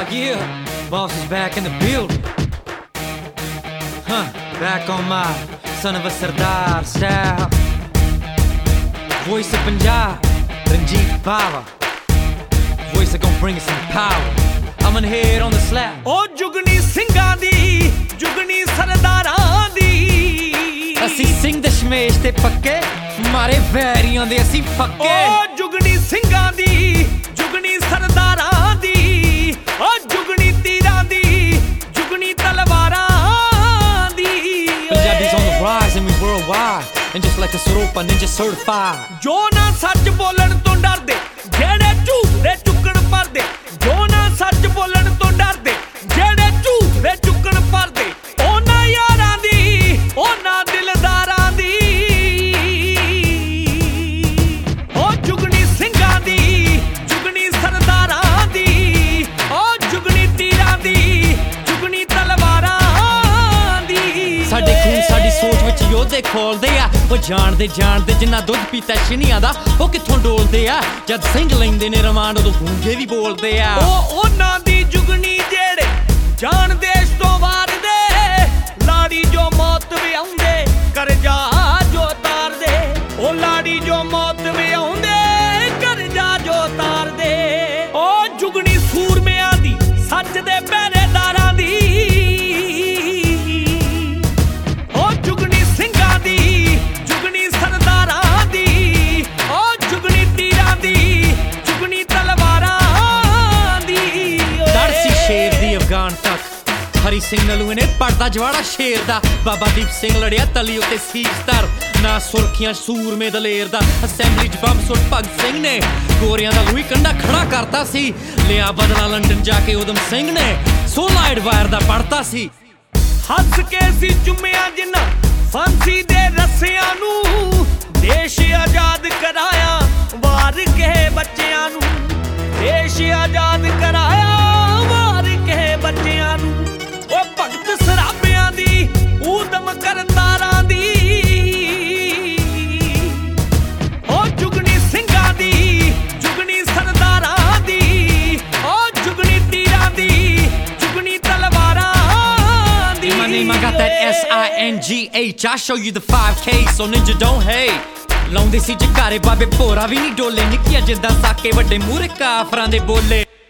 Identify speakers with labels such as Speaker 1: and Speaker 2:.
Speaker 1: Yeah, boss is back in the building. Back on my son of a Sardar style. Voice of Punjab, Ranjit Bawa. Voice that gon' bring us some power. I'm gonna hit on the slap.
Speaker 2: Oh jugni ਸਿੰਘਾਂ ਦੀ ਜੁਗਨੀ ਸਰਦਾਰਾਂ ਦੀ
Speaker 1: ਅਸੀਂ ਸਿੰਘ ਦਸ਼ਮੇਸ਼ ਤੇ ਪੱਕੇ ਮਾਰੇ ਵੈਰੀਆਂ ਦੇ ਅਸੀਂ ਫੱਕੇ
Speaker 2: ਓ ਜੁਗਨੀ ਸਿੰਘਾਂ ਦੀ ਜੁਗਨੀ ਸਰਦਾਰਾਂ ਦੀ ਓ ਜੁਗਨੀ ਤੀਰਾਂ ਦੀ ਜੁਗਨੀ ਤਲਵਾਰਾਂ ਦੀ
Speaker 1: Punjabi's on the rise and we worldwide and just like a Saropa ninja certified
Speaker 2: ਜੋ ਨਾ ਸੱਚ ਬੋਲਣ ਤੋਂ ਡਰਦੇ ਜਿਹੜੇ ਝੂਠ ਦੇ ਚੁੱਕਣ ਪਰਦੇ ਜੋ ਨਾ ਸੱਚ ਬੋਲਣ ਤੋਂ ਡਰਦੇ ਜਿਹੜੇ ਝੂਠ ਦੇ ਚੁੱਕਣ ਪਰਦੇ ਉਹਨਾਂ ਯਾਰਾਂ ਦੀ ਉਹਨਾਂ ਦਿਲਦਾਰਾਂ ਦੀ ਓ ਜੁਗਨੀ ਸਿੰਘਾਂ ਦੀ ਜੁਗਨੀ ਸਰਦਾਰਾਂ ਦੀ ਓ ਜੁਗਨੀ ਤੀਰਾਂ ਦੀ ਜੁਗਨੀ ਤਲਵਾਰਾਂ ਦੀ
Speaker 1: ਸਾਡੇ ਖੂਨ ਸਾਡੀ ਸੋਚ ਵਿੱਚ ਯੋਧੇ ਖੋਲਦੇ ਆ ਉਹ ਜਾਣਦੇ ਜਾਣਦੇ ਜਿੰਨਾ ਦੁੱਧ ਪੀਤਾ ਛਿਨੀਆਂ ਦਾ ਉਹ ਕਿੱਥੋਂ ਡੋਲਦੇ ਆ ਜਦ ਸਿੰਘ ਲੈਂਦੇ ਨੇ ਰਮਾਨ ਉਦੋਂ ਗੂੰਗੇ ਵੀ ਬੋਲਦੇ ਆ
Speaker 2: ਉਹ ਉਹਨਾਂ ਦੀ ਜੁਗਨੀ ਜਿਹੜੇ ਜਾਣ ਦੇਸ਼ ਤੋਂ ਵਾਰਦੇ ਲਾੜੀ ਜੋ ਮੌਤ ਵੀ ਆਉਂਦੇ ਕਰਜ਼ਾ ਜੋ ਤਾਰਦੇ ਉਹ ਲਾੜੀ ਜੋ ਮੌਤ ਵੀ ਆਉਂਦੇ ਕਰਜ਼ਾ ਜੋ ਤਾਰਦੇ ਉਹ ਜੁਗਨੀ ਸੂਰਮਿਆਂ ਦੀ ਸੱਚ ਦੇ ਪਹਿਰੇਦਾਰਾਂ ਦੀ ਉਹ ਜੁਗਨੀ ਸਿੰਘਾਂ ਦੀ ਜੁਗਨੀ ਸਰਦਾਰਾਂ ਦੀ ਉਹ ਜੁਗਨੀ ਤੀਰਾਂ ਦੀ ਜੁਗਨੀ ਤਲਵਾਰਾਂ ਦੀ
Speaker 1: ਦਰਸੀ ਸ਼ੇਰ ਦੀ ਅਫਗਾਨ ਤੱਕ ਹਰੀ ਸਿੰਘ ਨਲੂਏ ਨੇ ਪੜਦਾ ਜਵਾੜਾ ਸ਼ੇਰ ਦਾ ਬਾਬਾ ਦੀਪ ਸਿੰਘ ਲੜਿਆ ਤਲੀ ਉੱਤੇ ਸੀਸ ਧਰ ਨਾ ਸੁਰਖੀਆਂ ਸੂਰਮੇ ਦਲੇਰ ਦਾ ਅਸੈਂਬਲੀ 'ਚ ਬੰਬ ਸੁੱਟ ਭਗਤ ਸਿੰਘ ਨੇ ਗੋਰਿਆਂ ਦਾ ਲੂਈ ਕੰਡਾ ਖੜਾ ਕਰਤਾ ਸੀ ਲਿਆ ਬਦਲਾ ਲੰਡਨ ਜਾ ਕੇ ਉਦਮ ਸਿੰਘ ਨੇ 16 ਐਡਵਾਇਰ ਦਾ ਪੜਤਾ ਸੀ
Speaker 2: ਹੱਸ ਕੇ ਸੀ ਚੁੰਮਿਆ ਜਿੰਨਾ ਫਾਂਸੀ ਦੇ ਰੱਸਿਆਂ ਨੂੰ ਦੇਸ਼ ਆਜ਼ਾਦ ਕਰਾਇਆ ਵਾਰ ਕੇ ਬੱਚਿਆਂ ਨੂੰ ਦੇਸ਼ ਆਜ਼ਾਦ ਕਰਾਇਆ ਵਾਰ ਕੇ ਬੱਚਿਆਂ ਨੂੰ ਉਹ ਭਗਤ ਸਰਾਬਿਆਂ ਦੀ ਊਦਮ ਕਰਤਾਰਾਂ ਦੀ ਉਹ ਜੁਗਨੀ ਸਿੰਘਾਂ ਦੀ ਜੁਗਨੀ ਸਰਦਾਰਾਂ ਦੀ ਉਹ ਜੁਗਨੀ ਤੀਰਾਂ ਦੀ ਜੁਗਨੀ ਤਲਵਾਰਾਂ ਦੀ
Speaker 1: My name, I got that S-I-N-G-H I show you the 5K, so ninja don't hate ਲਾਉਂਦੇ ਸੀ ਜਕਾਰੇ ਬਾਬੇ ਭੋਰਾ ਵੀ ਨਹੀਂ ਡੋਲੇ ਨਿੱਕੀਆਂ ਜਿੱਦਾਂ ਸਾਕੇ ਵੱਡੇ ਮੂਹਰੇ ਕਾਫਰਾਂ ਦੇ ਬੋਲੇ